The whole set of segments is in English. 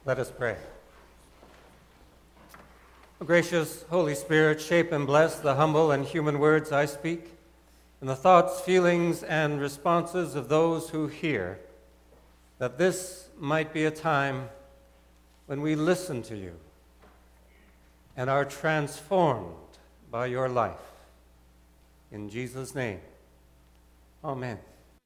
Let us pray. O gracious Holy Spirit, shape and bless the humble and human words I speak, and the thoughts, feelings, and responses of those who hear, that this might be a time when we listen to you and are transformed by your life. In Jesus' name, amen.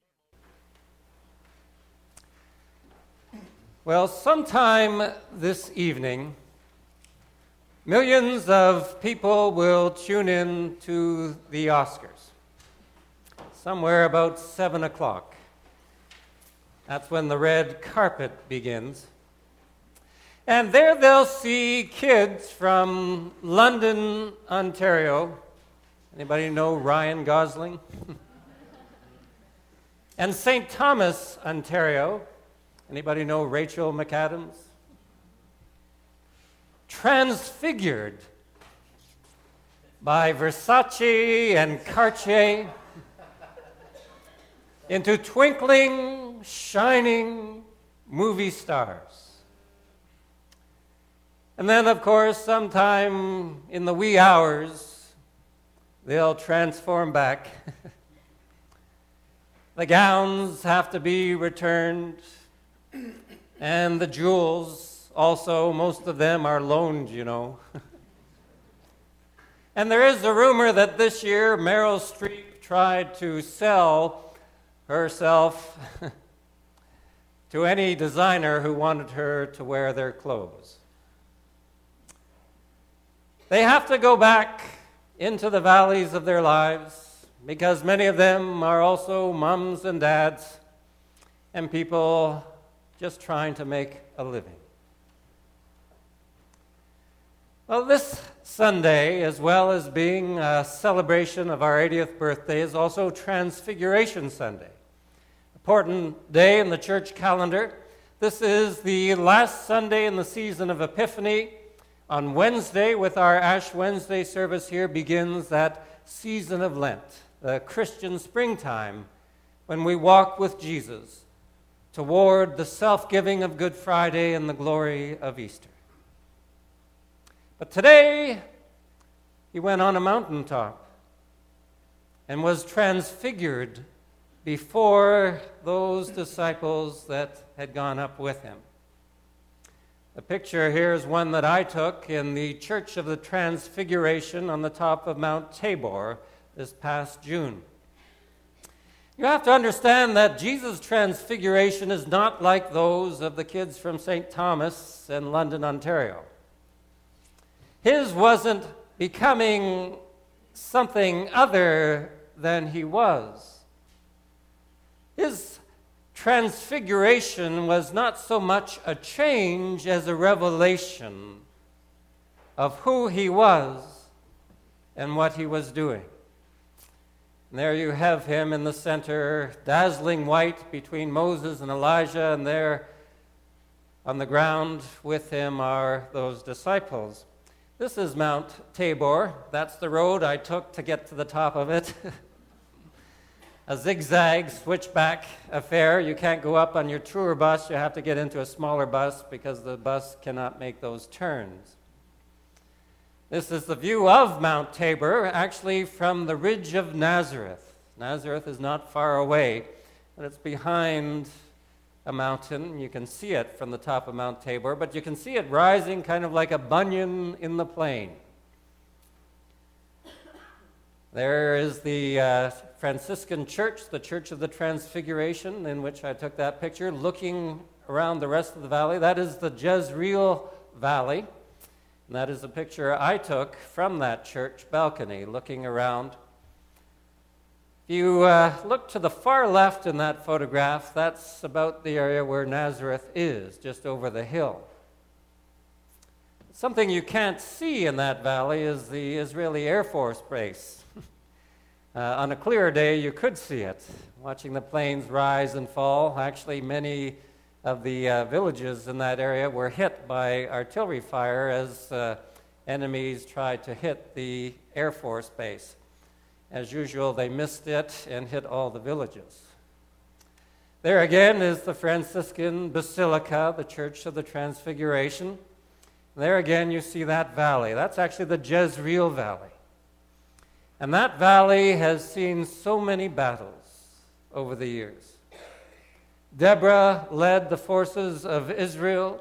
Well, sometime this evening, millions of people will tune in to the Oscars, somewhere about 7 o'clock. That's when the red carpet begins. And there they'll see kids from London, Ontario. Anybody know Ryan Gosling? And St. Thomas, Ontario. Anybody know Rachel McAdams? Transfigured by Versace and Cartier into twinkling, shining movie stars. And then, of course, sometime in the wee hours, they'll transform back. The gowns have to be returned, and the jewels also, most of them are loaned, you know. And there is a rumor that this year Meryl Streep tried to sell herself to any designer who wanted her to wear their clothes. They have to go back into the valleys of their lives because many of them are also moms and dads and people just trying to make a living. Well, this Sunday, as well as being a celebration of our 80th birthday, is also Transfiguration Sunday. Important day in the church calendar. This is the last Sunday in the season of Epiphany. On Wednesday, with our Ash Wednesday service here, begins that season of Lent, the Christian springtime, when we walk with Jesus toward the self-giving of Good Friday and the glory of Easter. But today, he went on a mountaintop and was transfigured before those disciples that had gone up with him. The picture here is one that I took in the Church of the Transfiguration on the top of Mount Tabor this past June. You have to understand that Jesus' transfiguration is not like those of the kids from St. Thomas in London, Ontario. His wasn't becoming something other than he was. His transfiguration was not so much a change as a revelation of who he was and what he was doing. And there you have him in the center, dazzling white between Moses and Elijah, and there on the ground with him are those disciples. This is Mount Tabor. That's the road I took to get to the top of it. A zigzag switchback affair. You can't go up on your tour bus. You have to get into a smaller bus because the bus cannot make those turns. This is the view of Mount Tabor, actually from the ridge of Nazareth. Nazareth is not far away, but it's behind a mountain. You can see it from the top of Mount Tabor, but you can see it rising kind of like a bunion in the plain. There is the Franciscan Church, the Church of the Transfiguration, in which I took that picture, looking around the rest of the valley. That is the Jezreel Valley, and that is a picture I took from that church balcony, looking around. If you look to the far left in that photograph, that's about the area where Nazareth is, just over the hill. Something you can't see in that valley is the Israeli Air Force Base. On a clear day, you could see it, watching the planes rise and fall. Actually, many of the villages in that area were hit by artillery fire as enemies tried to hit the Air Force Base. As usual, they missed it and hit all the villages. There again is the Franciscan Basilica, the Church of the Transfiguration. There again you see that valley. That's actually the Jezreel Valley. And that valley has seen so many battles over the years. Deborah led the forces of Israel.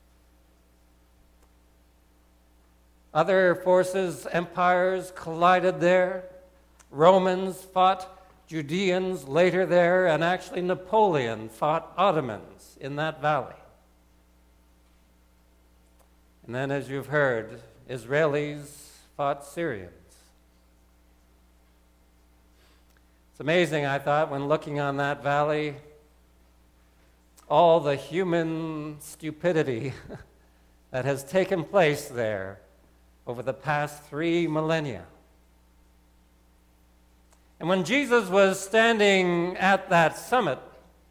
Other forces, empires collided there. Romans fought Judeans later there, and actually Napoleon fought Ottomans in that valley. And then, as you've heard, Israelis fought Syrians. It's amazing, I thought, when looking on that valley, all the human stupidity that has taken place there over the past 3 millennia. And when Jesus was standing at that summit,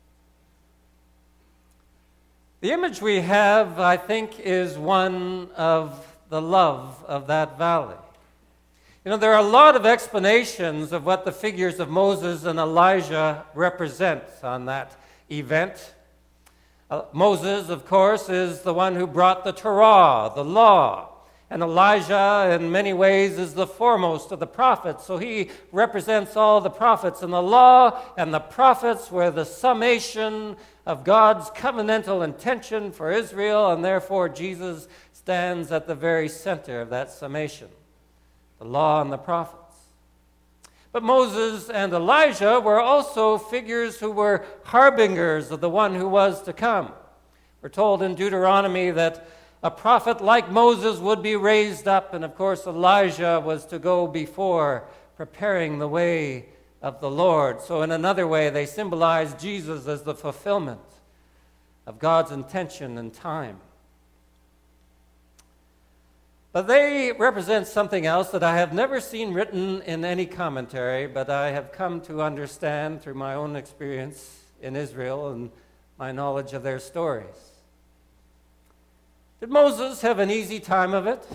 the image we have, I think, is one of the love of that valley. You know, there are a lot of explanations of what the figures of Moses and Elijah represent on that event. Moses, of course, is the one who brought the Torah, the law. And Elijah, in many ways, is the foremost of the prophets. So he represents all the prophets. And the law and the prophets were the summation of God's covenantal intention for Israel, and therefore Jesus stands at the very center of that summation, the law and the prophets. But Moses and Elijah were also figures who were harbingers of the one who was to come. We're told in Deuteronomy that a prophet like Moses would be raised up, and of course Elijah was to go before, preparing the way of the Lord. So in another way, they symbolize Jesus as the fulfillment of God's intention and time. But they represent something else that I have never seen written in any commentary, but I have come to understand through my own experience in Israel and my knowledge of their stories. Did Moses have an easy time of it?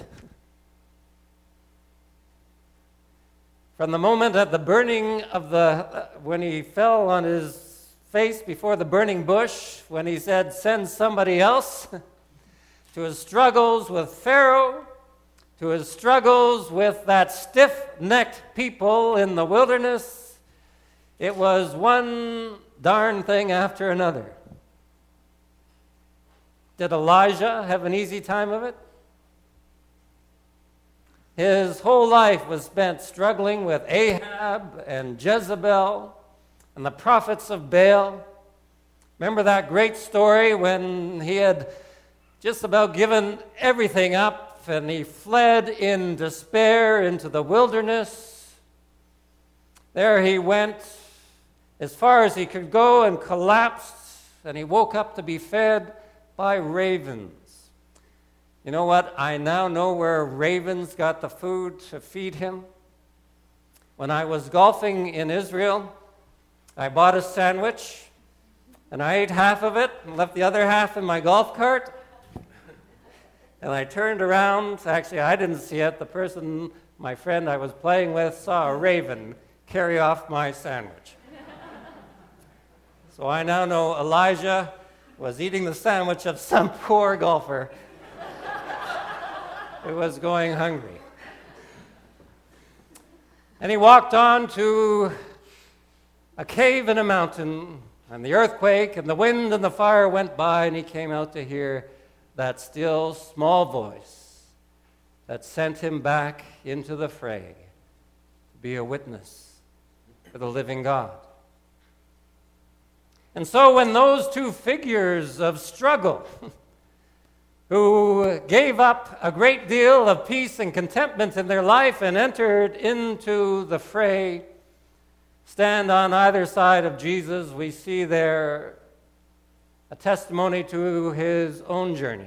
From the moment at the burning of when he fell on his face before the burning bush, when he said, "Send somebody else," to his struggles with Pharaoh, to his struggles with that stiff-necked people in the wilderness, it was one darn thing after another. Did Elijah have an easy time of it? His whole life was spent struggling with Ahab and Jezebel and the prophets of Baal. Remember that great story when he had just about given everything up and he fled in despair into the wilderness? There he went as far as he could go and collapsed, and he woke up to be fed by ravens. You know what? I now know where ravens got the food to feed him. When I was golfing in Israel, I bought a sandwich, and I ate half of it and left the other half in my golf cart. And I turned around. Actually, I didn't see it. The person, my friend I was playing with, saw a raven carry off my sandwich. So I now know Elijah was eating the sandwich of some poor golfer who was going hungry. And he walked on to a cave in a mountain, and the earthquake and the wind and the fire went by, and he came out to hear that still small voice that sent him back into the fray to be a witness for the living God. And so when those two figures of struggle, who gave up a great deal of peace and contentment in their life and entered into the fray, stand on either side of Jesus, we see there a testimony to his own journey,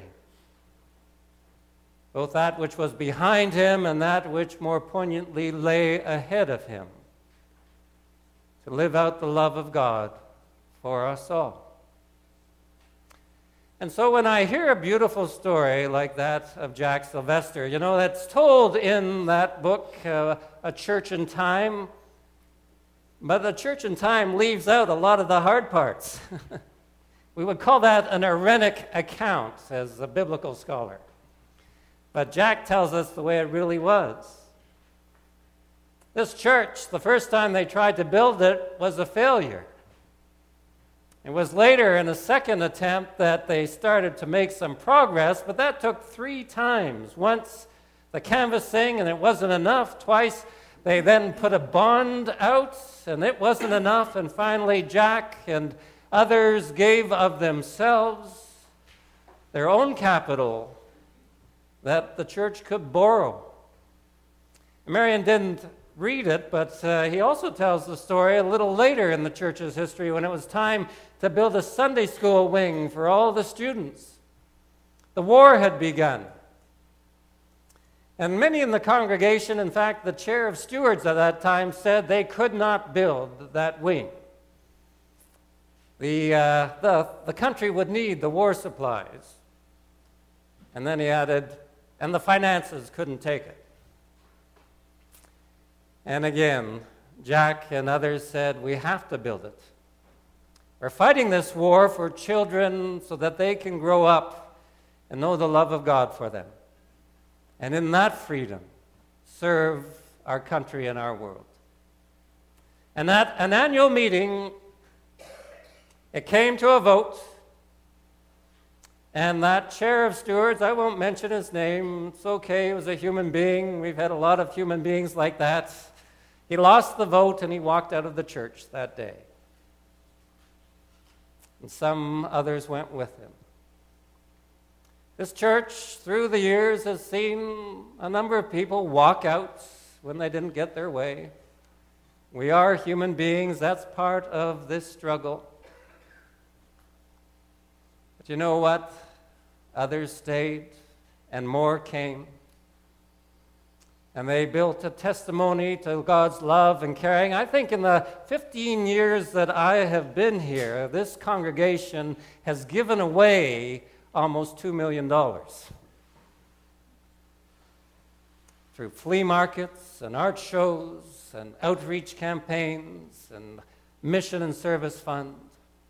both that which was behind him and that which more poignantly lay ahead of him, to live out the love of God for us all. And so when I hear a beautiful story like that of Jack Sylvester, you know, that's told in that book, A Church in Time, But the church in time leaves out a lot of the hard parts. We would call that an Irenic account as a biblical scholar. But Jack tells us the way it really was. This church, the first time they tried to build it, was a failure. It was later in a second attempt that they started to make some progress, but that took 3 times. Once the canvassing, and it wasn't enough. Twice they then put a bond out, and it wasn't enough. And finally Jack and others gave of themselves, their own capital, that the church could borrow. Marion didn't read it, but he also tells the story a little later in the church's history when it was time to build a Sunday school wing for all the students. The war had begun. And many in the congregation, in fact, the chair of stewards at that time, said they could not build that wing. The country would need the war supplies. And then he added, and the finances couldn't take it. And again, Jack and others said, we have to build it. We're fighting this war for children so that they can grow up and know the love of God for them. And in that freedom, serve our country and our world. And at an annual meeting, it came to a vote. And that chair of stewards, I won't mention his name, it's okay, he was a human being. We've had a lot of human beings like that. He lost the vote and he walked out of the church that day. And some others went with him. This church, through the years, has seen a number of people walk out when they didn't get their way. We are human beings. That's part of this struggle. But you know what? Others stayed, and more came. And they built a testimony to God's love and caring. I think in the 15 years that I have been here, this congregation has given away almost $2 million through flea markets and art shows and outreach campaigns and mission and service funds,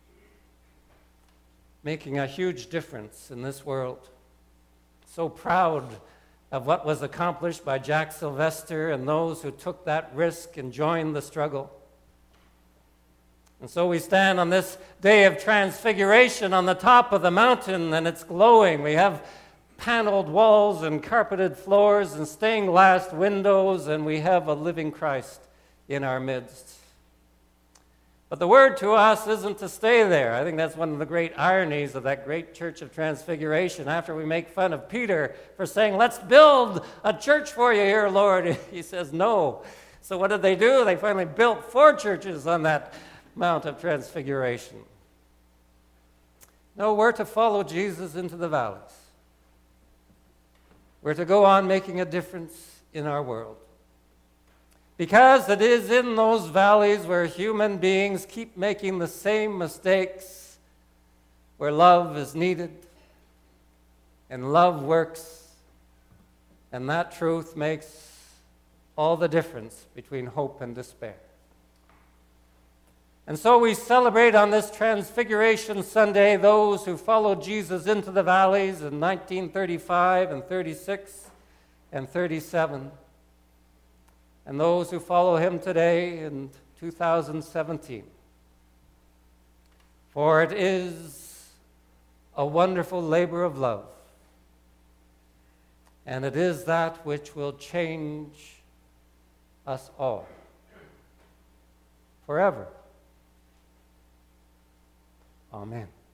making a huge difference in this world. So proud of what was accomplished by Jack Sylvester and those who took that risk and joined the struggle. And so we stand on this day of transfiguration on the top of the mountain, and it's glowing. We have paneled walls and carpeted floors and stained glass windows, and we have a living Christ in our midst. But the word to us isn't to stay there. I think that's one of the great ironies of that great church of transfiguration. After we make fun of Peter for saying, let's build a church for you here, Lord, he says no. So what did they do? They finally built 4 churches on that Mount of Transfiguration. No, we're to follow Jesus into the valleys. We're to go on making a difference in our world. Because it is in those valleys where human beings keep making the same mistakes, where love is needed, and love works, and that truth makes all the difference between hope and despair. And so we celebrate on this Transfiguration Sunday those who followed Jesus into the valleys in 1935 and 36 and 37. And those who follow him today in 2017. For it is a wonderful labor of love. And it is that which will change us all forever. Amen.